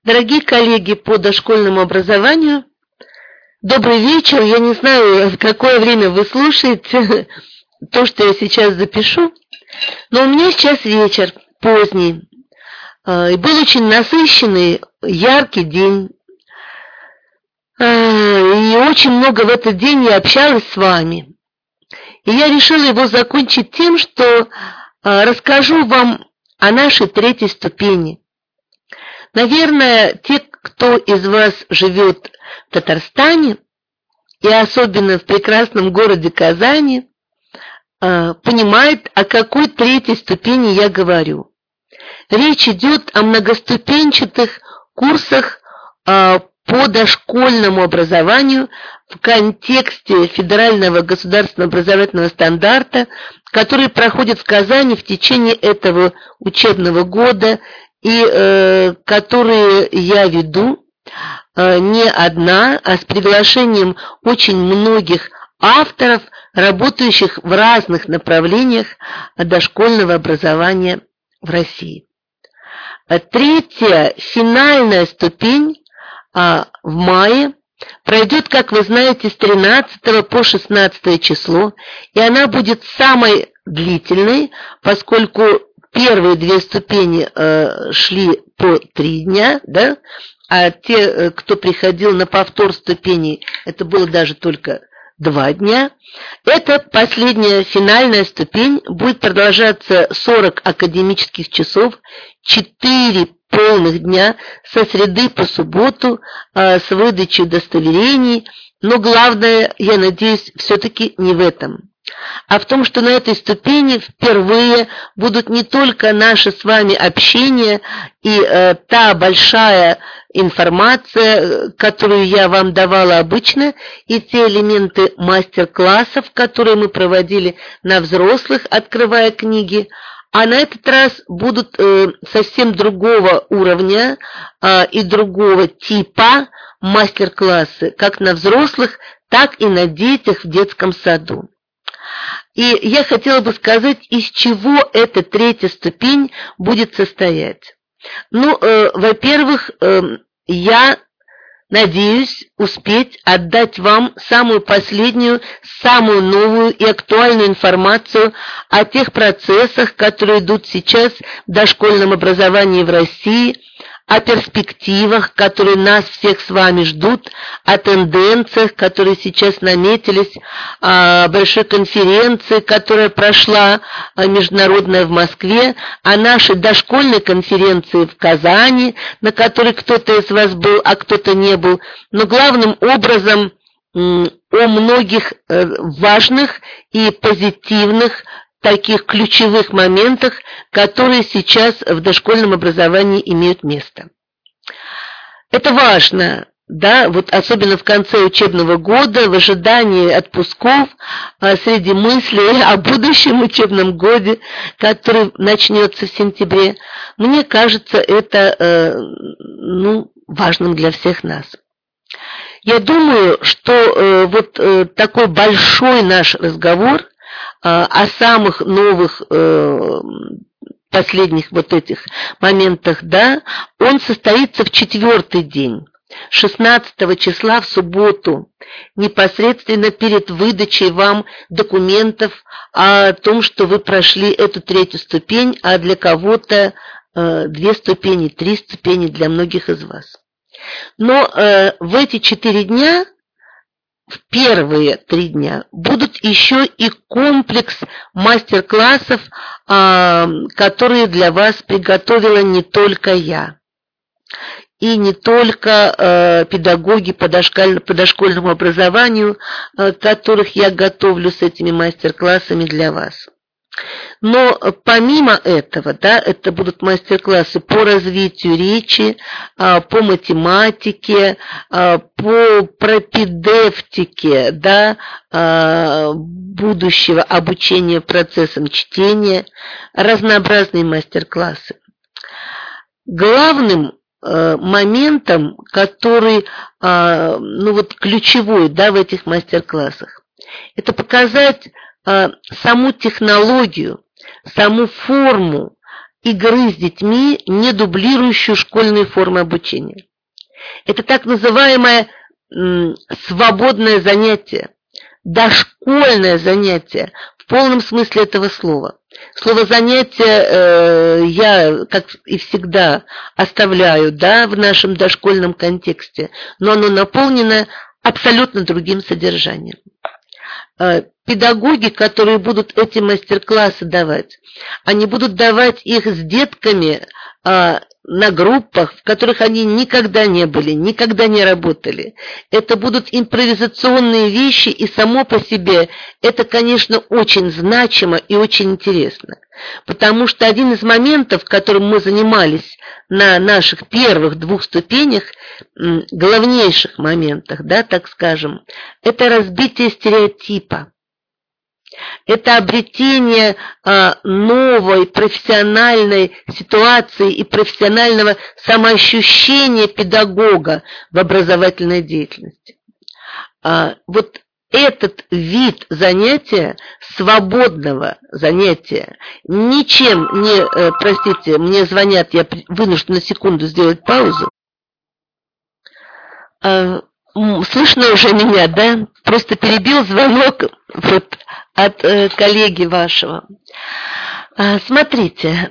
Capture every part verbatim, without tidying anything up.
Дорогие коллеги по дошкольному образованию, добрый вечер. Я не знаю, в какое время вы слушаете то, что я сейчас запишу, но у меня сейчас вечер, поздний, и был очень насыщенный, яркий день. И очень много в этот день я общалась с вами. И я решила его закончить тем, что расскажу вам о нашей третьей ступени. Наверное, те, кто из вас живет в Татарстане, и особенно в прекрасном городе Казани, понимают, о какой третьей ступени я говорю. Речь идет о многоступенчатых курсах по дошкольному образованию в контексте федерального государственного образовательного стандарта, который проходит в Казани в течение этого учебного года и э, которые я веду э, не одна, а с приглашением очень многих авторов, работающих в разных направлениях дошкольного образования в России. Третья, финальная ступень а, в мае пройдет, как вы знаете, с тринадцатого по шестнадцатое число, и она будет самой длительной, поскольку первые две ступени э, шли по три дня, да, а те, кто приходил на повтор ступеней, это было даже только два дня. Эта последняя финальная ступень будет продолжаться сорок академических часов, четыре полных дня со среды по субботу э, с выдачей удостоверений, но главное, я надеюсь, все-таки не в этом, а в том, что на этой ступени впервые будут не только наше с вами общение и э, та большая информация, которую я вам давала обычно, и те элементы мастер-классов, которые мы проводили на взрослых, открывая книги, а на этот раз будут э, совсем другого уровня э, и другого типа мастер-классы, как на взрослых, так и на детях в детском саду. И я хотела бы сказать, из чего эта третья ступень будет состоять. Ну, э, во-первых, э, я надеюсь успеть отдать вам самую последнюю, самую новую и актуальную информацию о тех процессах, которые идут сейчас в дошкольном образовании в России, о перспективах, которые нас всех с вами ждут, о тенденциях, которые сейчас наметились, о большой конференции, которая прошла международная в Москве, о нашей дошкольной конференции в Казани, на которой кто-то из вас был, а кто-то не был, но главным образом о многих важных и позитивных таких ключевых моментах, которые сейчас в дошкольном образовании имеют место. Это важно, да, вот особенно в конце учебного года, в ожидании отпусков, среди мыслей о будущем учебном годе, который начнется в сентябре. Мне кажется, это, ну, важным для всех нас. Я думаю, что вот такой большой наш разговор о самых новых э, последних вот этих моментах, да, он состоится в четвертый день, шестнадцатого числа в субботу, непосредственно перед выдачей вам документов о том, что вы прошли эту третью ступень, а для кого-то э, две ступени, три ступени для многих из вас. Но э, в эти четыре дня, в первые три дня, будут еще и комплекс мастер-классов, которые для вас приготовила не только я, и не только педагоги по дошкольному образованию, которых я готовлю с этими мастер-классами для вас. Но помимо этого, да, это будут мастер-классы по развитию речи, по математике, по пропедевтике, да, будущего обучения процессам чтения, разнообразные мастер-классы. Главным моментом, который, ну вот, ключевой, да, в этих мастер-классах, это показать саму технологию, саму форму игры с детьми, не дублирующую школьные формы обучения. Это так называемое м, свободное занятие, дошкольное занятие в полном смысле этого слова. Слово «занятие» э, я, как и всегда, оставляю, да, в нашем дошкольном контексте, но оно наполнено абсолютно другим содержанием. Э, педагоги, которые будут эти мастер-классы давать, они будут давать их с детками э, на группах, в которых они никогда не были, никогда не работали. Это будут импровизационные вещи, и само по себе это, конечно, очень значимо и очень интересно. Потому что один из моментов, которым мы занимались на наших первых двух ступенях, главнейших моментах, да, так скажем, это разбитие стереотипа. Это обретение а, новой профессиональной ситуации и профессионального самоощущения педагога в образовательной деятельности. А, вот этот вид занятия, свободного занятия, ничем не, э, простите, мне звонят, я вынуждена на секунду сделать паузу. А, слышно уже меня, да? Просто перебил звонок вот от э, коллеги вашего. А, смотрите,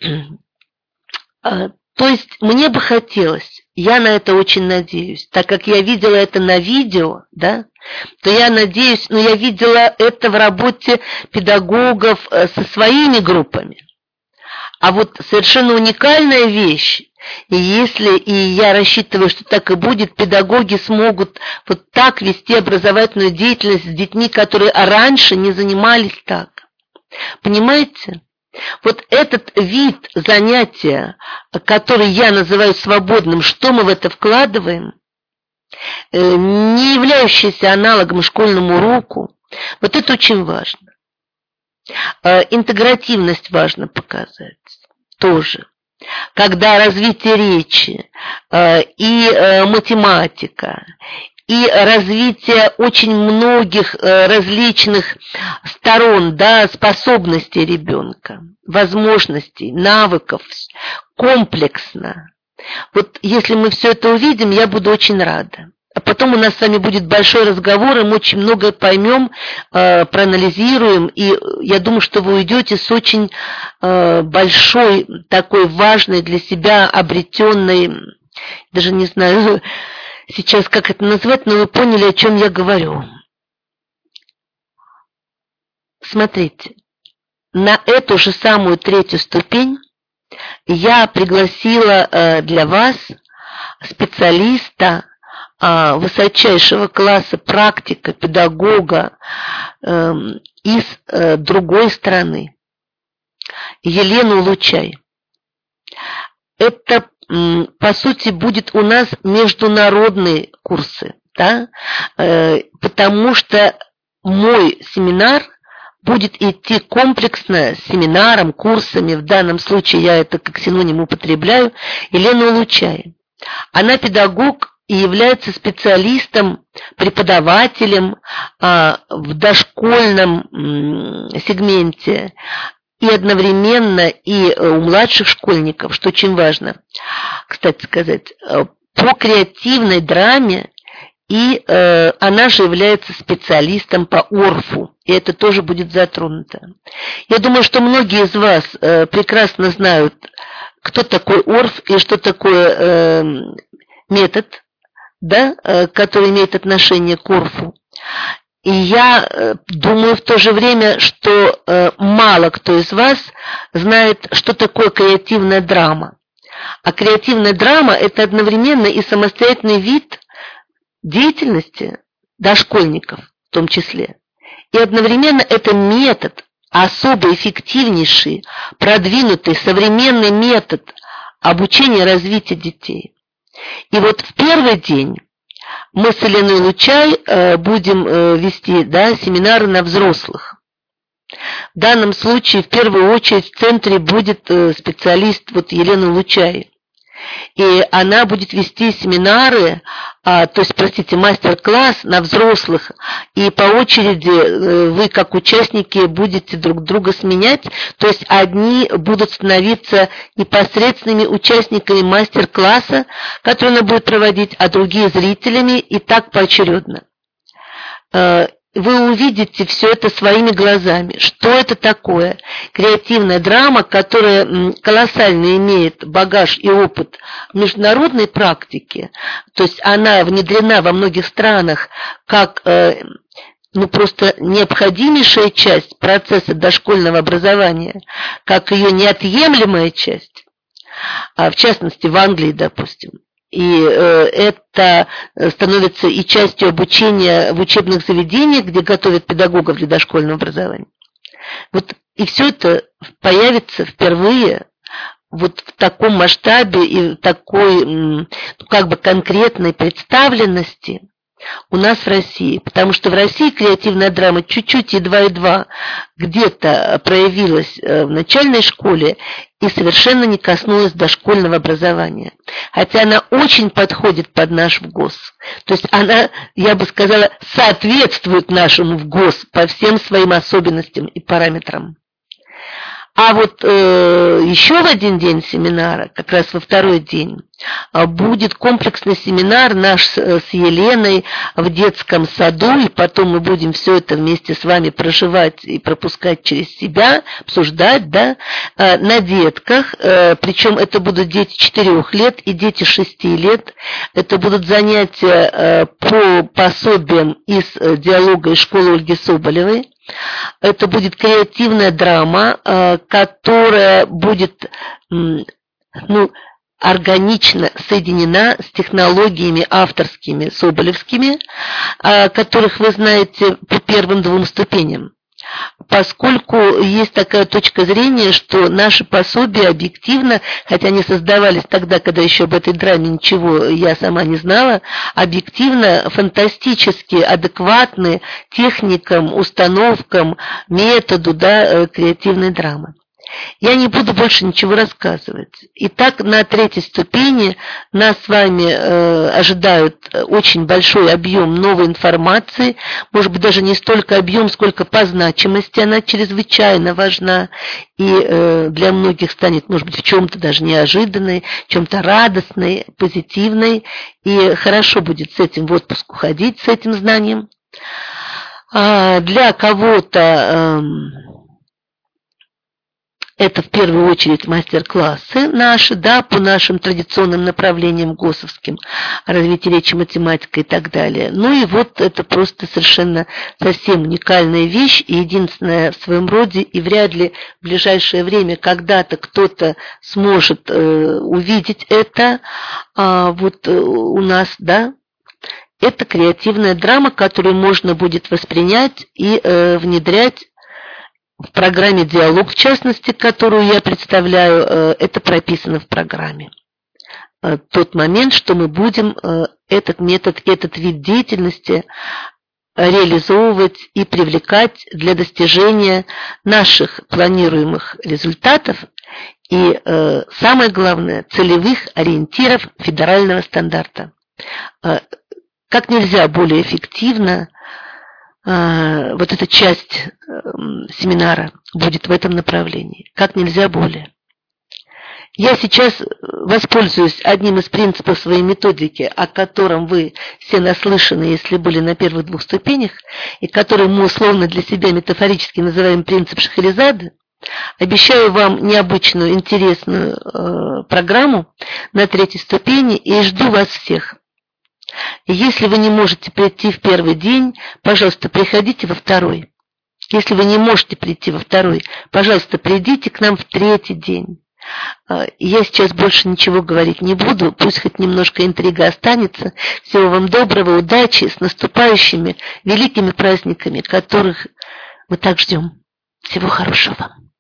а, то есть мне бы хотелось, я на это очень надеюсь, так как я видела это на видео, да, то я надеюсь, но я видела это в работе педагогов э, со своими группами. А вот совершенно уникальная вещь, и если, и я рассчитываю, что так и будет, педагоги смогут вот так вести образовательную деятельность с детьми, которые раньше не занимались так. Понимаете? Вот этот вид занятия, который я называю свободным, что мы в это вкладываем, не являющийся аналогом школьному уроку, вот это очень важно. Интегративность важно показать тоже. Когда развитие речи и математика, и развитие очень многих различных сторон, да, способностей ребенка, возможностей, навыков, комплексно. Вот если мы все это увидим, я буду очень рада. А потом у нас с вами будет большой разговор, и мы очень многое поймем, э, проанализируем, и я думаю, что вы уйдете с очень э, большой, такой важной для себя обретенной, даже не знаю сейчас, как это назвать, но вы поняли, о чем я говорю. Смотрите, на эту же самую третью ступень я пригласила э, для вас специалиста, высочайшего класса практика, педагога э, из э, другой страны, Елену Лучай. Это, э, по сути, будет у нас международные курсы, да? э, потому что мой семинар будет идти комплексно с семинаром, курсами, в данном случае я это как синоним употребляю, Елену Лучай. Она педагог и является специалистом, преподавателем а, в дошкольном м, сегменте и одновременно и у младших школьников, что очень важно, кстати сказать, по креативной драме, и э, она же является специалистом по орфу, и это тоже будет затронуто. Я думаю, что многие из вас э, прекрасно знают, кто такой орф и что такое э, метод, да, который имеет отношение к орфу. И я думаю в то же время, что мало кто из вас знает, что такое креативная драма. А креативная драма – это одновременно и самостоятельный вид деятельности дошкольников в том числе. И одновременно это метод, особо эффективнейший, продвинутый, современный метод обучения и развития детей. И вот в первый день мы с Еленой Лучай э, будем э, вести, да, семинары на взрослых. В данном случае в первую очередь в центре будет э, специалист вот Елена Лучай. И она будет вести семинары, а, то есть, простите, мастер-класс на взрослых, и по очереди вы, как участники, будете друг друга сменять, то есть одни будут становиться непосредственными участниками мастер-класса, который она будет проводить, а другие зрителями, и так поочередно. Вы увидите все это своими глазами. Что это такое? Креативная драма, которая колоссально имеет багаж и опыт международной практики, то есть она внедрена во многих странах как ну, просто необходимейшая часть процесса дошкольного образования, как ее неотъемлемая часть, в частности в Англии, допустим. И э, это становится и частью обучения в учебных заведениях, где готовят педагогов для дошкольного образования. Вот и все это появится впервые вот в таком масштабе и в такой, ну, как бы конкретной представленности у нас в России. Потому что в России креативная драма чуть-чуть, едва-едва где-то проявилась в начальной школе и совершенно не коснулась дошкольного образования. Хотя она очень подходит под наш ВГОС. То есть она, я бы сказала, соответствует нашему ВГОС по всем своим особенностям и параметрам. А вот э, еще в один день семинара, как раз во второй день, будет комплексный семинар наш с, с Еленой в детском саду, и потом мы будем все это вместе с вами проживать и пропускать через себя, обсуждать, да, э, на детках, э, причем это будут дети четырёх лет и дети шести лет, это будут занятия э, по пособиям из э, диалога из школы Ольги Соболевой. Это будет креативная драма, которая будет, ну, органично соединена с технологиями авторскими, соболевскими, которых вы знаете по первым двум ступеням. Поскольку есть такая точка зрения, что наши пособия объективно, хотя они создавались тогда, когда еще об этой драме ничего я сама не знала, объективно фантастически адекватны техникам, установкам, методу, да, креативной драмы. Я не буду больше ничего рассказывать. Итак, на третьей ступени нас с вами э, ожидает очень большой объем новой информации, может быть, даже не столько объем, сколько по значимости, она чрезвычайно важна и э, для многих станет, может быть, в чем-то даже неожиданной, в чем-то радостной, позитивной, и хорошо будет с этим в отпуск уходить, с этим знанием. А для кого-то... Э, Это в первую очередь мастер-классы наши, да, по нашим традиционным направлениям ГОСовским, развитие речи, математика и так далее. Ну и вот это просто совершенно совсем уникальная вещь и единственная в своем роде, и вряд ли в ближайшее время когда-то кто-то сможет э, увидеть это а, вот э, у нас, да. Это креативная драма, которую можно будет воспринять и э, внедрять в программе «Диалог», в частности, которую я представляю, это прописано в программе. Тот момент, что мы будем этот метод, этот вид деятельности реализовывать и привлекать для достижения наших планируемых результатов и, самое главное, целевых ориентиров федерального стандарта. Как нельзя более эффективно вот эта часть семинара будет в этом направлении, как нельзя более. Я сейчас воспользуюсь одним из принципов своей методики, о котором вы все наслышаны, если были на первых двух ступенях, и который мы условно для себя метафорически называем принцип Шахерезады. Обещаю вам необычную, интересную э, программу на третьей ступени и жду вас всех. Если вы не можете прийти в первый день, пожалуйста, приходите во второй. Если вы не можете прийти во второй, пожалуйста, придите к нам в третий день. Я сейчас больше ничего говорить не буду, пусть хоть немножко интрига останется. Всего вам доброго, удачи, с наступающими великими праздниками, которых мы так ждем. Всего хорошего вам.